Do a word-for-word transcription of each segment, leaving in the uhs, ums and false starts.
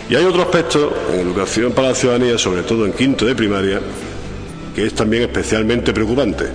Y hay otro aspecto en educación para la ciudadanía, sobre todo en quinto de primaria, que es también especialmente preocupante.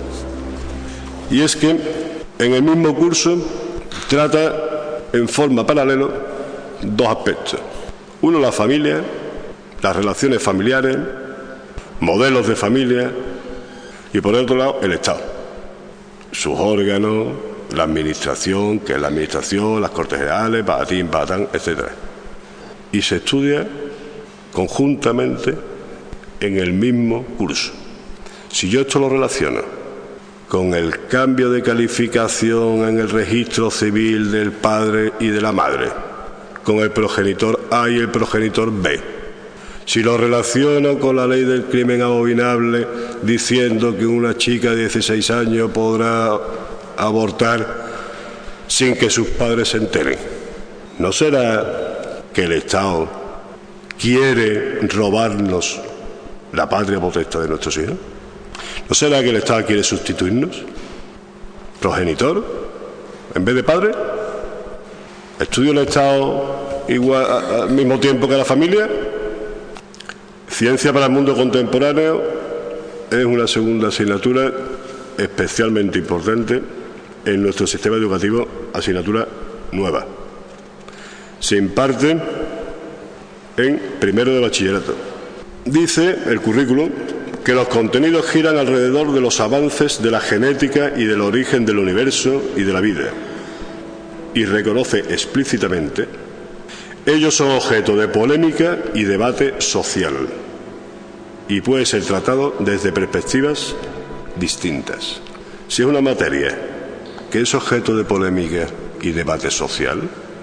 Y es que en el mismo curso trata en forma paralela dos aspectos. Uno, la familia, las relaciones familiares, modelos de familia, y por otro lado, el Estado, sus órganos, la administración, que es la administración, las Cortes Generales, patatín, patatán, etcétera. Y se estudia conjuntamente en el mismo curso. Si yo esto lo relaciono con el cambio de calificación en el registro civil del padre y de la madre, con el progenitor A y el progenitor B, si lo relaciono con la ley del crimen abominable diciendo que una chica de dieciséis años podrá abortar sin que sus padres se enteren, ¿no será que el Estado quiere robarnos la patria potestad de nuestros hijos? ¿No será que el Estado quiere sustituirnos? ¿Progenitor en vez de padre? ¿Estudia el Estado igual, al mismo tiempo que la familia? Ciencia para el mundo contemporáneo es una segunda asignatura especialmente importante en nuestro sistema educativo, asignatura nueva. Se imparte en primero de bachillerato. Dice el currículum que los contenidos giran alrededor de los avances de la genética y del origen del universo y de la vida. Y reconoce explícitamente: ellos son objeto de polémica y debate social, y puede ser tratado desde perspectivas distintas. Si es una materia que es objeto de polémica y debate social,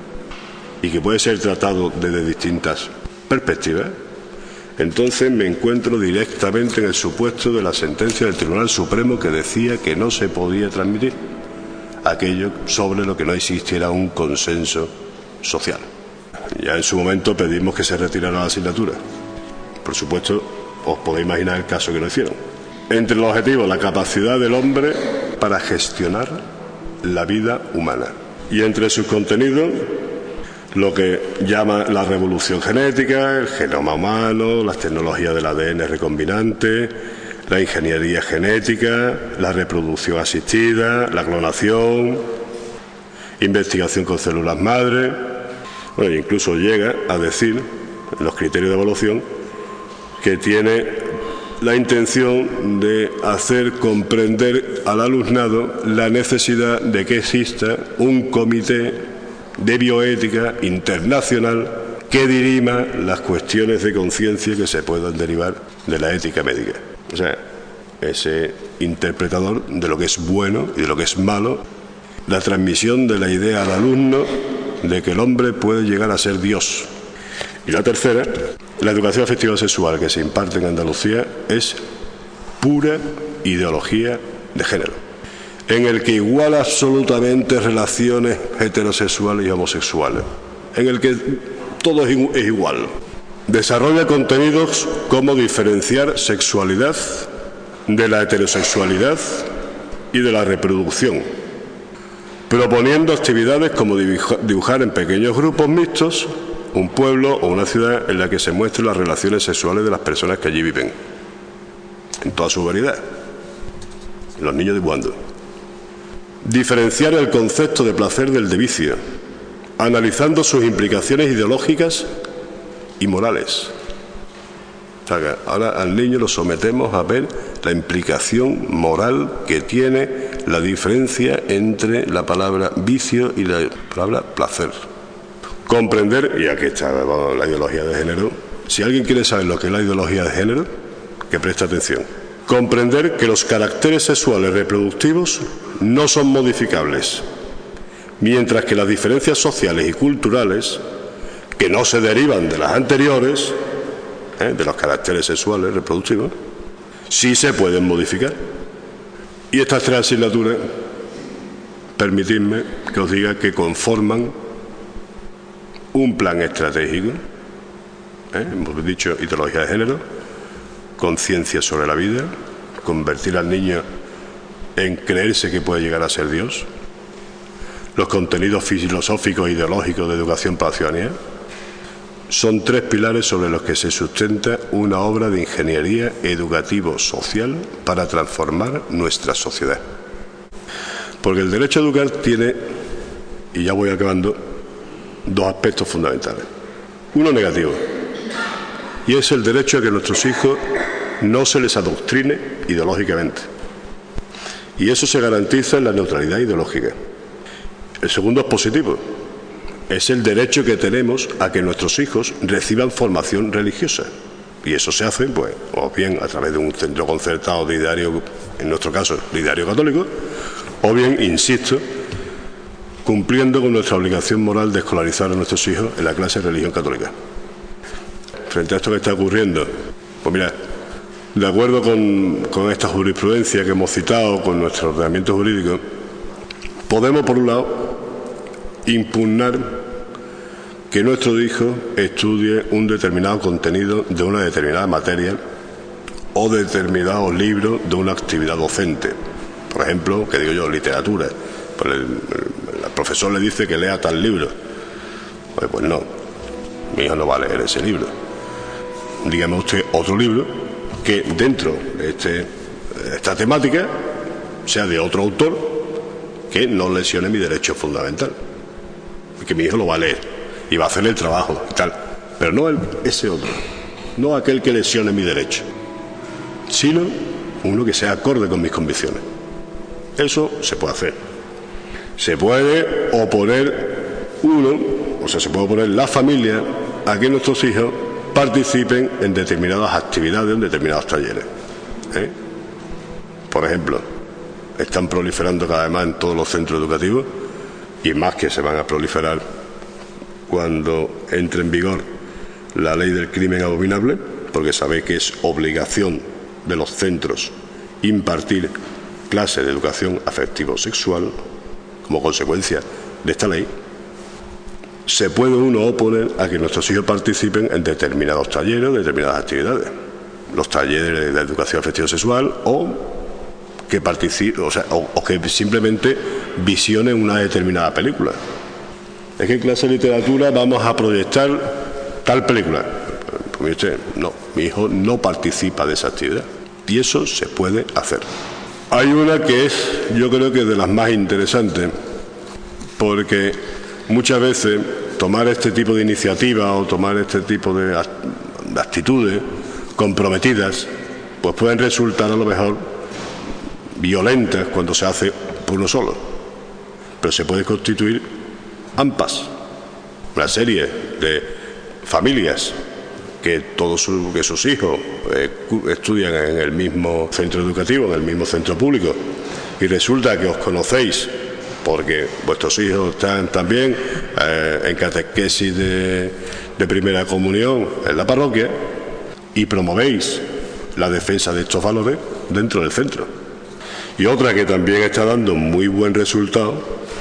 y que puede ser tratado desde distintas perspectivas, entonces me encuentro directamente en el supuesto de la sentencia del Tribunal Supremo que decía que no se podía transmitir aquello sobre lo que no existiera un consenso social. Ya en su momento pedimos que se retirara la asignatura. Por supuesto, os podéis imaginar el caso que no hicieron. Entre los objetivos, la capacidad del hombre para gestionar la vida humana. Y entre sus contenidos, lo que llama la revolución genética, el genoma humano, las tecnologías del A D N recombinante, la ingeniería genética, la reproducción asistida, la clonación, investigación con células madre. Bueno, incluso llega a decir, en los criterios de evaluación, que tiene la intención de hacer comprender al alumnado la necesidad de que exista un comité de bioética internacional que dirima las cuestiones de conciencia que se puedan derivar de la ética médica. O sea, ese interpretador de lo que es bueno y de lo que es malo, la transmisión de la idea al alumno de que el hombre puede llegar a ser Dios. Y la tercera, la educación afectiva sexual que se imparte en Andalucía es pura ideología de género, en el que iguala absolutamente relaciones heterosexuales y homosexuales, en el que todo es igual. Desarrolla contenidos como diferenciar sexualidad de la heterosexualidad y de la reproducción, proponiendo actividades como dibujar en pequeños grupos mixtos un pueblo o una ciudad en la que se muestren las relaciones sexuales de las personas que allí viven, en toda su variedad, los niños dibujando. Diferenciar el concepto de placer del de vicio, analizando sus implicaciones ideológicas y morales. O sea, que ahora al niño lo sometemos a ver la implicación moral que tiene la diferencia entre la palabra vicio y la palabra placer. Comprender, y aquí está la ideología de género, si alguien quiere saber lo que es la ideología de género, que preste atención. Comprender que los caracteres sexuales reproductivos no son modificables, mientras que las diferencias sociales y culturales, que no se derivan de las anteriores, ¿eh? de los caracteres sexuales reproductivos, sí se pueden modificar. Y estas tres asignaturas, permitidme que os diga que conforman un plan estratégico, ¿eh? hemos dicho ideología de género, conciencia sobre la vida, convertir al niño en creerse que puede llegar a ser Dios, los contenidos filosóficos e ideológicos de educación para la ciudadanía, son tres pilares sobre los que se sustenta una obra de ingeniería educativo-social para transformar nuestra sociedad. Porque el derecho a educar tiene, y ya voy acabando, dos aspectos fundamentales. Uno negativo, y es el derecho a que a nuestros hijos no se les adoctrine ideológicamente. Y eso se garantiza en la neutralidad ideológica. El segundo es positivo. Es el derecho que tenemos a que nuestros hijos reciban formación religiosa. Y eso se hace, pues, o bien a través de un centro concertado de ideario, en nuestro caso, de ideario católico, o bien, insisto, cumpliendo con nuestra obligación moral de escolarizar a nuestros hijos en la clase de religión católica. Frente a esto que está ocurriendo, pues mira, de acuerdo con, con esta jurisprudencia que hemos citado, con nuestro ordenamiento jurídico, podemos, por un lado, impugnar que nuestro hijo estudie un determinado contenido de una determinada materia o determinado libro de una actividad docente. Por ejemplo, que digo yo, literatura. Pues el, el, el profesor le dice que lea tal libro. Pues, pues no, mi hijo no va a leer ese libro. Dígame usted otro libro que dentro de este, esta temática sea de otro autor que no lesione mi derecho fundamental. Que mi hijo lo va a leer y va a hacer el trabajo y tal, pero no el, ese otro, no aquel que lesione mi derecho, sino uno que sea acorde con mis convicciones. Eso se puede hacer. Se puede oponer uno, o sea, se puede oponer la familia a que nuestros hijos participen en determinadas actividades, en determinados talleres. ¿Eh? Por ejemplo, están proliferando cada vez más en todos los centros educativos, y más que se van a proliferar cuando entre en vigor la ley del crimen abominable, porque sabéis que es obligación de los centros impartir clases de educación afectivo-sexual como consecuencia de esta ley. Se puede uno oponer a que nuestros hijos participen en determinados talleres, determinadas actividades, los talleres de educación afectivo-sexual o que participe, o sea, o, o que simplemente visione una determinada película. ¿En qué clase de literatura vamos a proyectar tal película? Pues mire usted, no, mi hijo no participa de esa actividad. Y eso se puede hacer. Hay una que es, yo creo que de las más interesantes, porque muchas veces tomar este tipo de iniciativas o tomar este tipo de actitudes comprometidas, pues pueden resultar a lo mejor violentas cuando se hace por uno solo, pero se puede constituir AMPAs, una serie de familias que todos sus, que sus hijos eh, estudian en el mismo centro educativo, en el mismo centro público, y resulta que os conocéis porque vuestros hijos están también eh, en catequesis de, de primera comunión en la parroquia y promovéis la defensa de estos valores dentro del centro. Y otra que también está dando muy buen resultado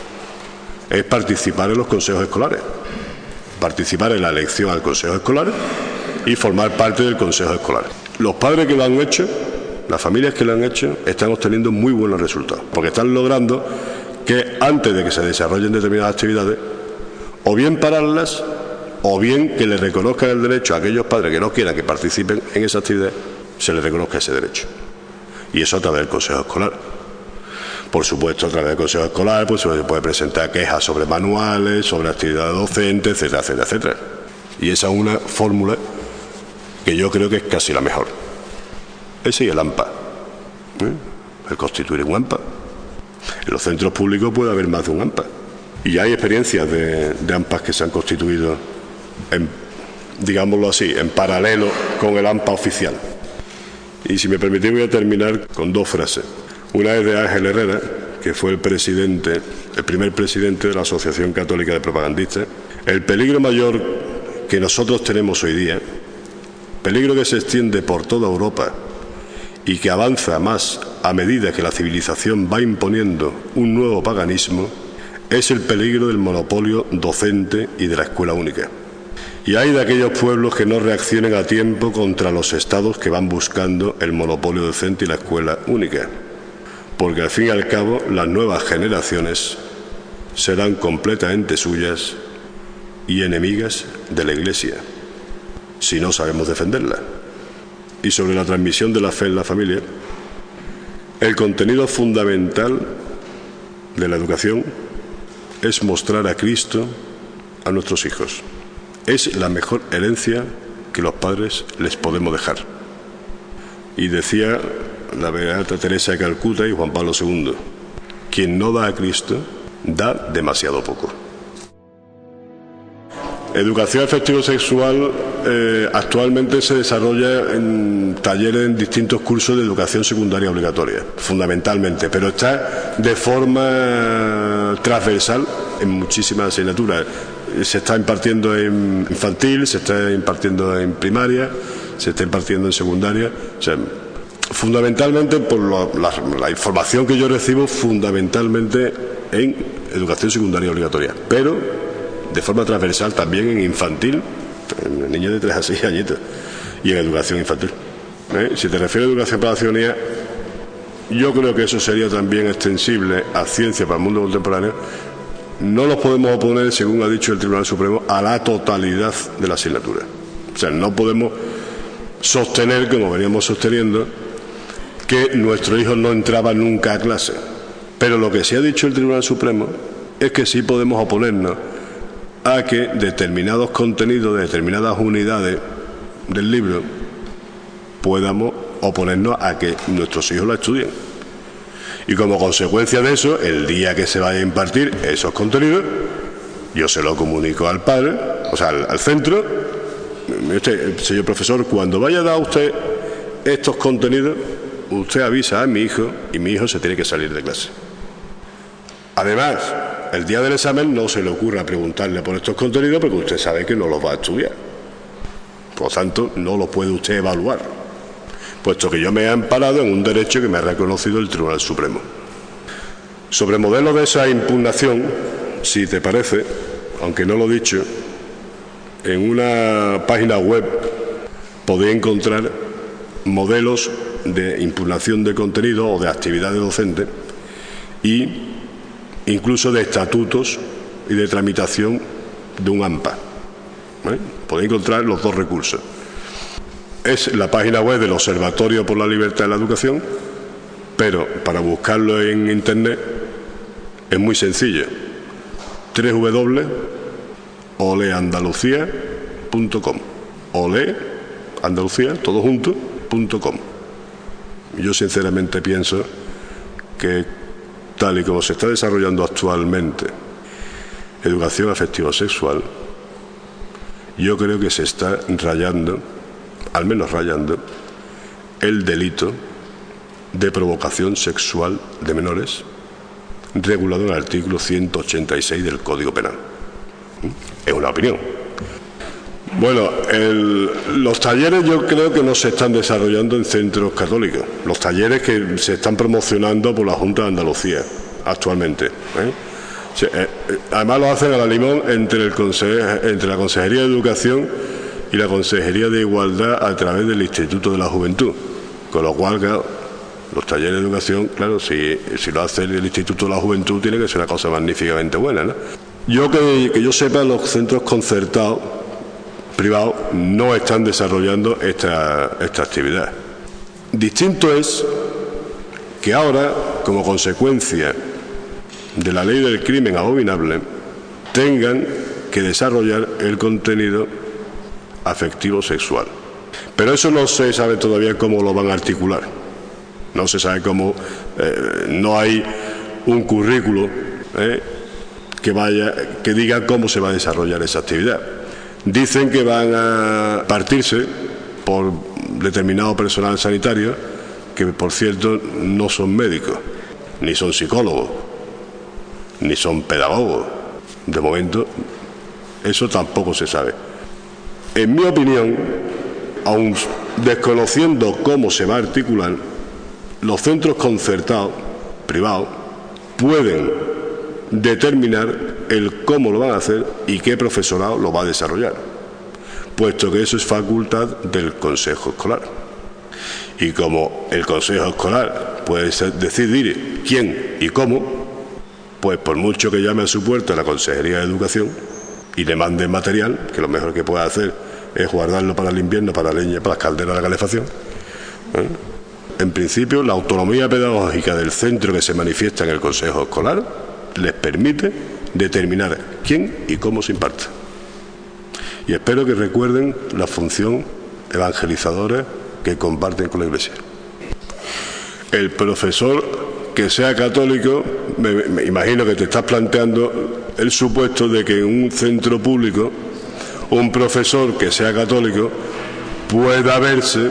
es participar en los consejos escolares, participar en la elección al consejo escolar y formar parte del consejo escolar. Los padres que lo han hecho, las familias que lo han hecho, están obteniendo muy buenos resultados, porque están logrando que antes de que se desarrollen determinadas actividades, o bien pararlas, o bien que le reconozcan el derecho a aquellos padres que no quieran que participen en esa actividad, se les reconozca ese derecho. Y eso a través del consejo escolar. Por supuesto, a través del consejo escolar pues se puede presentar quejas sobre manuales, sobre actividades docentes, etcétera, etcétera, etcétera. Y esa es una fórmula que yo creo que es casi la mejor. Ese y el AMPA. ¿Eh? El constituir un AMPA. En los centros públicos puede haber más de un AMPA. Y hay experiencias de, de AMPAs que se han constituido, en, digámoslo así, en paralelo con el AMPA oficial. Y si me permitís voy a terminar con dos frases. Una es de Ángel Herrera, que fue el presidente, el primer presidente de la Asociación Católica de Propagandistas. El peligro mayor que nosotros tenemos hoy día, peligro que se extiende por toda Europa y que avanza más a medida que la civilización va imponiendo un nuevo paganismo, es el peligro del monopolio docente y de la escuela única. Y hay de aquellos pueblos que no reaccionen a tiempo contra los estados que van buscando el monopolio docente y la escuela única, porque al fin y al cabo las nuevas generaciones serán completamente suyas y enemigas de la Iglesia. si no sabemos defenderla. Y sobre la transmisión de la fe en la familia, el contenido fundamental de la educación es mostrar a Cristo a nuestros hijos. Es la mejor herencia que los padres les podemos dejar. Y decía la beata Teresa de Calcuta y Juan Pablo segundo, quien no da a Cristo, da demasiado poco. Educación afectivo-sexual eh, actualmente se desarrolla en talleres en distintos cursos de educación secundaria obligatoria, fundamentalmente, pero está de forma transversal en muchísimas asignaturas. Se está impartiendo en infantil, se está impartiendo en primaria, se está impartiendo en secundaria. O sea, fundamentalmente, por lo, la, la información que yo recibo, fundamentalmente en educación secundaria obligatoria, pero de forma transversal también en infantil, en niños de tres a seis añitos, y en educación infantil. ¿Eh? Si te refieres a educación para la ciudadanía, yo creo que eso sería también extensible a ciencia para el mundo contemporáneo. No los podemos oponer, según ha dicho el Tribunal Supremo, a la totalidad de la asignatura. O sea, no podemos sostener, como veníamos sosteniendo, que nuestros hijos no entraban nunca a clase. Pero lo que sí ha dicho el Tribunal Supremo es que sí podemos oponernos a que determinados contenidos de determinadas unidades del libro podamos oponernos a que nuestros hijos la estudien. Y como consecuencia de eso, el día que se vaya a impartir esos contenidos, yo se lo comunico al padre, o sea, al, al centro. Usted, señor profesor, cuando vaya a dar usted estos contenidos, usted avisa a mi hijo y mi hijo se tiene que salir de clase. Además, el día del examen no se le ocurra preguntarle por estos contenidos porque usted sabe que no los va a estudiar. Por lo tanto, no los puede usted evaluar, puesto que yo me he amparado en un derecho que me ha reconocido el Tribunal Supremo. Sobre el modelo de esa impugnación, si te parece, aunque no lo he dicho, en una página web podéis encontrar modelos de impugnación de contenido o de actividades docentes y incluso de estatutos y de tramitación de un AMPA. ¿Vale? Podéis encontrar los dos recursos. Es la página web del Observatorio por la Libertad de la Educación, pero para buscarlo en Internet es muy sencillo. doble u doble u doble u punto oleandalucía punto com Ole, Andalucía, todo junto, punto com. Yo sinceramente pienso que tal y como se está desarrollando actualmente educación afectivo-sexual, yo creo que se está rayando, al menos rayando, el delito de provocación sexual de menores, regulado en el artículo ciento ochenta y seis del Código Penal. Es una opinión. Bueno, el, los talleres yo creo que no se están desarrollando en centros católicos. Los talleres que se están promocionando por la Junta de Andalucía actualmente. ¿eh? O sea, eh, además lo hacen a la limón entre, el conse entre la Consejería de Educación y la Consejería de Igualdad a través del Instituto de la Juventud. Con lo cual, claro, los talleres de educación, claro, si, si lo hace el Instituto de la Juventud, tiene que ser una cosa magníficamente buena, ¿no? Yo que, que yo sepa, los centros concertados privados no están desarrollando esta, esta actividad. Distinto es que ahora, como consecuencia de la ley del crimen abominable, tengan que desarrollar el contenido afectivo sexual. Pero eso no se sabe todavía cómo lo van a articular. No se sabe cómo, eh, no hay un currículo eh, que vaya, que diga cómo se va a desarrollar esa actividad. Dicen que van a partirse por determinado personal sanitario, que por cierto no son médicos, ni son psicólogos, ni son pedagogos. De momento, eso tampoco se sabe. En mi opinión, aun desconociendo cómo se va a articular, los centros concertados, privados, pueden determinar el cómo lo van a hacer y qué profesorado lo va a desarrollar, puesto que eso es facultad del Consejo Escolar. Y como el Consejo Escolar puede decidir quién y cómo, pues por mucho que llame a su puerta la Consejería de Educación y le mande material, que lo mejor que puede hacer es guardarlo para el invierno, para la leña, para las calderas de calefacción. ¿Eh? En principio, la autonomía pedagógica del centro que se manifiesta en el consejo escolar les permite determinar quién y cómo se imparte. Y espero que recuerden la función evangelizadora que comparten con la Iglesia. El profesor que sea católico, me, me imagino que te estás planteando el supuesto de que en un centro público un profesor que sea católico pueda verse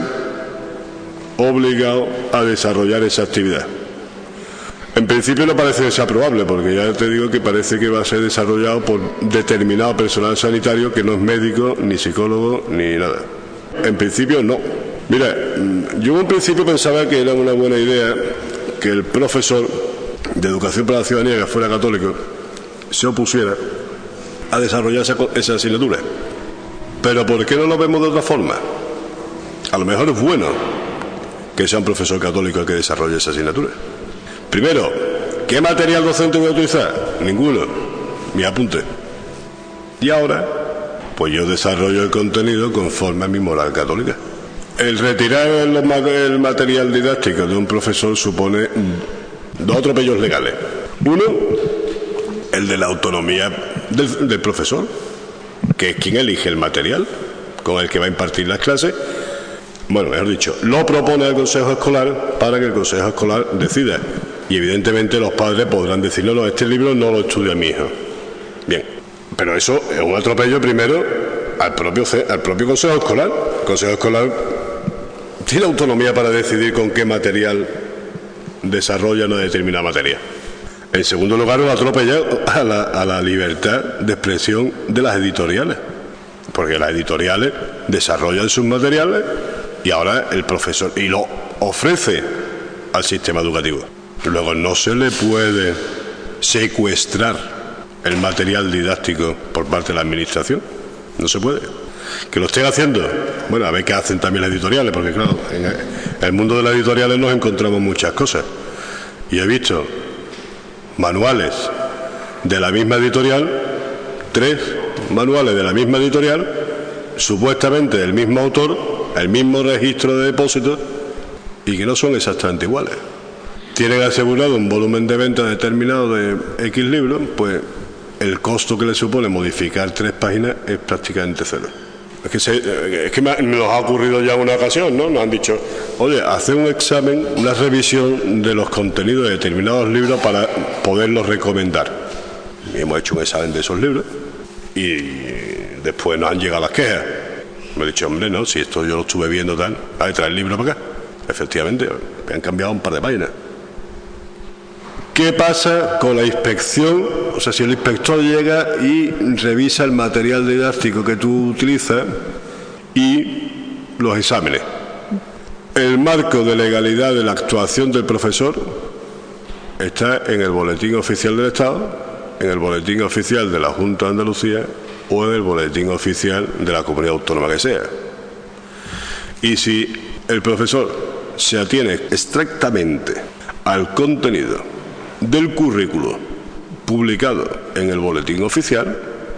obligado a desarrollar esa actividad. En principio no parece que sea probable, porque ya te digo que parece que va a ser desarrollado por determinado personal sanitario que no es médico, ni psicólogo, ni nada. En principio no. Mira, yo en principio pensaba que era una buena idea que el profesor de Educación para la Ciudadanía que fuera católico se opusiera a desarrollar esa, esa asignatura. Pero ¿por qué no lo vemos de otra forma? A lo mejor es bueno que sea un profesor católico el que desarrolle esa asignatura. Primero, ¿qué material docente voy a utilizar? Ninguno. Mi apunte. Y ahora, pues yo desarrollo el contenido conforme a mi moral católica. El retirar el, el material didáctico de un profesor supone dos atropellos legales. Uno, el de la autonomía del, del profesor, que es quien elige el material con el que va a impartir las clases. Bueno, mejor dicho, lo propone al consejo escolar para que el consejo escolar decida. Y evidentemente los padres podrán decir, no, no, este libro no lo estudia mi hijo. Bien, pero eso es un atropello primero al propio, al propio consejo escolar. El consejo escolar tiene autonomía para decidir con qué material desarrolla una determinada materia. En segundo lugar, un atropello a la, a la libertad de expresión de las editoriales, porque las editoriales desarrollan sus materiales y ahora el profesor y lo ofrece al sistema educativo. Luego no se le puede secuestrar el material didáctico por parte de la administración. No se puede. Que lo estén haciendo, bueno, a ver qué hacen también las editoriales, porque claro, en el mundo de las editoriales nos encontramos muchas cosas. Y he visto manuales de la misma editorial, tres manuales de la misma editorial, supuestamente del mismo autor, el mismo registro de depósitos, y que no son exactamente iguales. Tienen asegurado un volumen de venta determinado de X libros, pues el costo que le supone modificar tres páginas es prácticamente cero. Es que, se, es que me, me nos ha ocurrido ya una ocasión, ¿no? Nos han dicho, oye, hacer un examen, una revisión de los contenidos de determinados libros para poderlos recomendar. Y hemos hecho un examen de esos libros y después nos han llegado las quejas. Me he dicho, hombre, no, si esto yo lo estuve viendo tal, hay que traer el libro para acá. Efectivamente, me han cambiado un par de páginas. ¿Qué pasa con la inspección? O sea, si el inspector llega y revisa el material didáctico que tú utilizas y los exámenes. El marco de legalidad de la actuación del profesor está en el Boletín Oficial del Estado, en el Boletín Oficial de la Junta de Andalucía o en el Boletín Oficial de la comunidad autónoma que sea. Y si el profesor se atiene estrictamente al contenido del currículo publicado en el Boletín Oficial,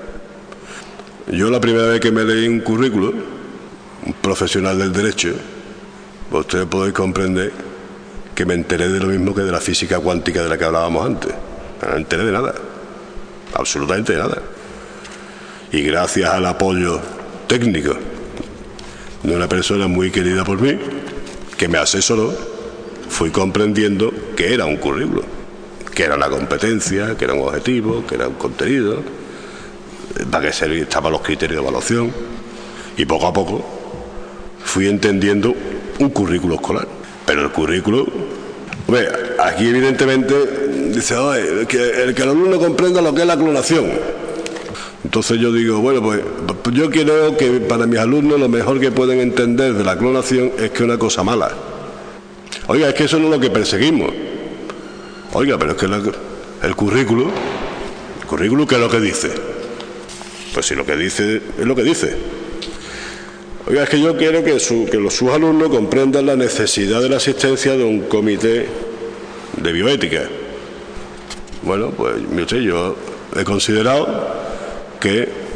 yo la primera vez que me leí un currículo, un profesional del derecho, pues ustedes podéis comprender que me enteré de lo mismo que de la física cuántica de la que hablábamos antes. No me enteré de nada, absolutamente de nada. Y gracias al apoyo técnico de una persona muy querida por mí, que me asesoró, fui comprendiendo que era un currículo, que era una competencia, que era un objetivo, que era un contenido, para qué servían, estaban los criterios de evaluación, y poco a poco fui entendiendo un currículo escolar. Pero el currículo, hombre, aquí evidentemente dice, oh, el, que, el que el alumno comprenda lo que es la clonación. Entonces yo digo, bueno, pues yo creo que para mis alumnos lo mejor que pueden entender de la clonación es que es una cosa mala. Oiga, es que eso no es lo que perseguimos. Oiga, pero es que la, el currículo, el currículo, ¿qué es lo que dice? Pues si lo que dice es lo que dice. Oiga, es que yo quiero que, su, que los, sus alumnos comprendan la necesidad de la asistencia de un comité de bioética. Bueno, pues mire usted, yo he considerado que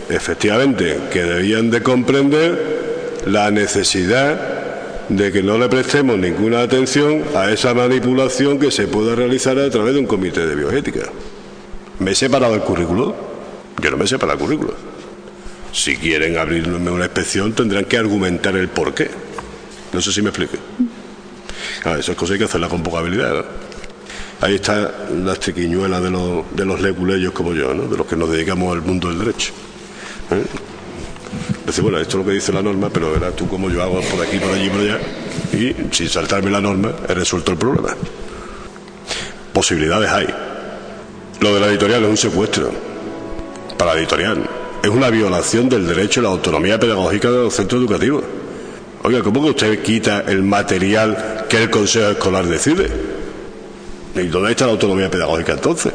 efectivamente, que debían de comprender la necesidad de que no le prestemos ninguna atención a esa manipulación que se puede realizar a través de un comité de bioética. ¿Me he separado el currículo? Yo no me he separado el currículo. Si quieren abrirme una inspección tendrán que argumentar el porqué. No sé si me explique. Ah, esas cosas hay que hacerlas con poca habilidad, ¿no? Ahí está las triquiñuelas de los, de los leguleyos como yo, ¿no? De los que nos dedicamos al mundo del derecho. ¿Eh? Decir, bueno, esto es lo que dice la norma, pero verás tú cómo yo hago por aquí, por allí, por allá, y sin saltarme la norma he resuelto el problema. Posibilidades hay. Lo de la editorial es un secuestro para la editorial. Es una violación del derecho a la autonomía pedagógica de los centros educativos. Oiga, ¿cómo que usted quita el material que el Consejo Escolar decide? ¿Y dónde está la autonomía pedagógica entonces?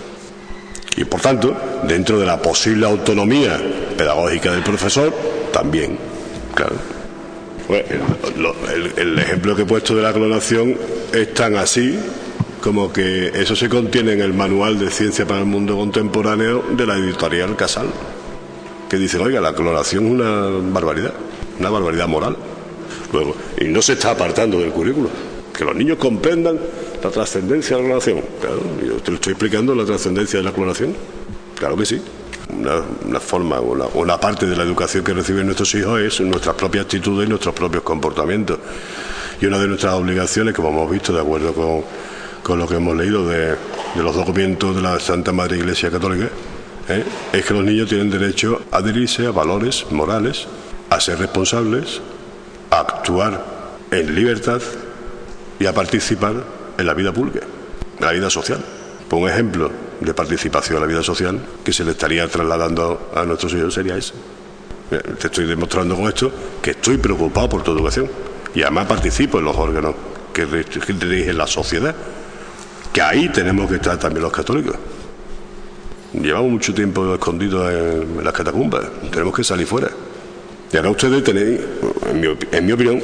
Y por tanto, dentro de la posible autonomía pedagógica del profesor, también, claro. Bueno, el, el, el ejemplo que he puesto de la clonación es tan así como que eso se contiene en el Manual de Ciencia para el Mundo Contemporáneo de la editorial Casal, que dice, oiga, la clonación es una barbaridad, una barbaridad moral. Luego, y no se está apartando del currículo, que los niños comprendan la trascendencia de la clonación. Claro, yo te lo estoy explicando, la trascendencia de la clonación. Claro que sí. Una, una forma, una, una parte de la educación que reciben nuestros hijos es nuestras propias actitudes y nuestros propios comportamientos. Y una de nuestras obligaciones, como hemos visto de acuerdo con, con lo que hemos leído de, de los documentos de la Santa Madre Iglesia Católica, ¿eh? es que los niños tienen derecho a adherirse a valores morales, a ser responsables, a actuar en libertad y a participar en la vida pública, en la vida social. Por un ejemplo de participación en la vida social que se le estaría trasladando a nuestros hijos sería ese. Te estoy demostrando con esto que estoy preocupado por tu educación y además participo en los órganos que dirigen la sociedad, que ahí tenemos que estar también los católicos. Llevamos mucho tiempo escondidos en las catacumbas, tenemos que salir fuera. Y ahora ustedes tenéis, en mi, en mi opinión,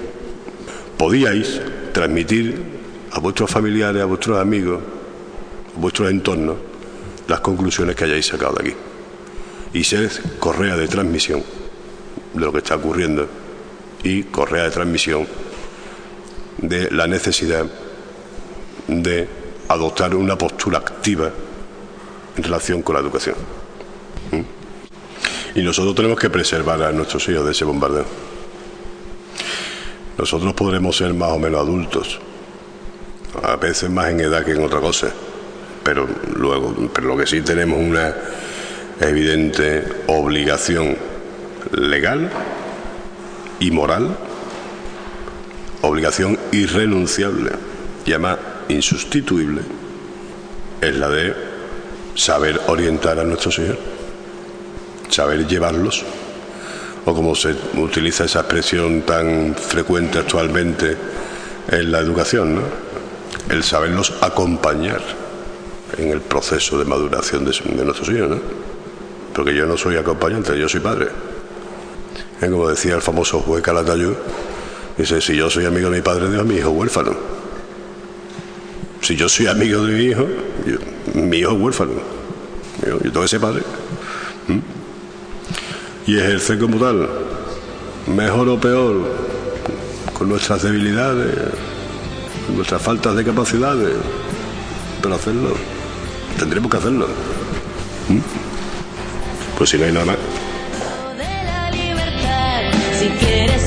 podíais transmitir a vuestros familiares, a vuestros amigos, a vuestros entornos, las conclusiones que hayáis sacado de aquí. Y ser correa de transmisión de lo que está ocurriendo y correa de transmisión de la necesidad de adoptar una postura activa en relación con la educación. ¿Mm? Y nosotros tenemos que preservar a nuestros hijos de ese bombardeo. Nosotros podremos ser más o menos adultos, a veces más en edad que en otra cosa, pero luego, pero lo que sí tenemos una evidente obligación legal y moral, obligación irrenunciable y además insustituible, es la de saber orientar a nuestros hijos, saber llevarlos, o como se utiliza esa expresión tan frecuente actualmente en la educación, ¿no? El saberlos acompañar en el proceso de maduración de, de nuestros hijos, ¿no? Porque yo no soy acompañante, yo soy padre. ¿Eh? Como decía el famoso juez Calatayud, dice, si yo soy amigo de mi padre, Dios, mi hijo huérfano. Si yo soy amigo de mi hijo, yo, mi hijo es huérfano. Yo, yo tengo que ser padre. ¿Mm? Y ejercer como tal, mejor o peor, con nuestras debilidades, con nuestras faltas de capacidades, pero hacerlo, tendremos que hacerlo. ¿Mm? Pues si no hay nada más. De la libertad, si quieres